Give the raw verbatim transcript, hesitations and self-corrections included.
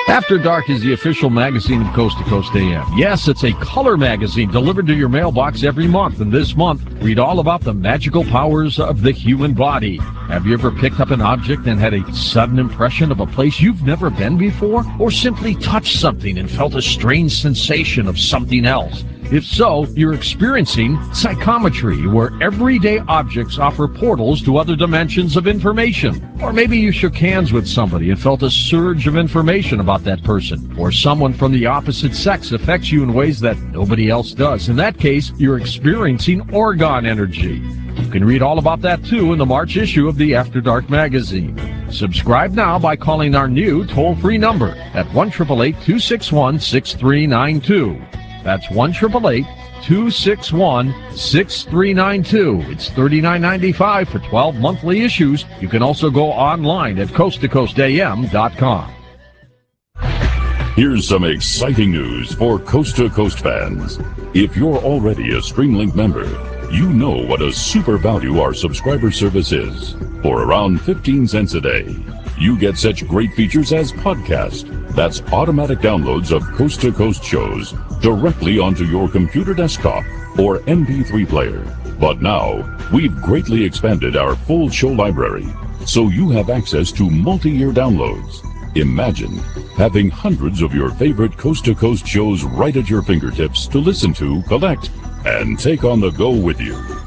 After Dark is the official magazine of Coast to Coast A M. Yes, it's a color magazine delivered to your mailbox every month. And this month, read all about the magical powers of the human body. Have you ever picked up an object and had a sudden impression of a place you've never been before? Or simply touched something and felt a strange sensation of something else? If so, you're experiencing psychometry, where everyday objects offer portals to other dimensions of information. Or maybe you shook hands with somebody and felt a surge of information about that person. Or someone from the opposite sex affects you in ways that nobody else does. In that case, you're experiencing orgone energy. You can read all about that too in the March issue of the After Dark magazine. Subscribe now by calling our new toll-free number at one eight eight eight, two six one, six three nine two. That's one eight eight eight, two six one, six three nine two. It's thirty-nine ninety-five for twelve monthly issues. You can also go online at coast to coast a m dot com. Here's some exciting news for Coast to Coast fans. If you're already a Streamlink member, you know what a super value our subscriber service is. For around fifteen cents a day, you get such great features as podcast. That's automatic downloads of Coast to Coast shows directly onto your computer desktop or M P three player. But now, we've greatly expanded our full show library, so you have access to multi-year downloads. Imagine having hundreds of your favorite Coast to Coast shows right at your fingertips to listen to, collect, and take on the go with you.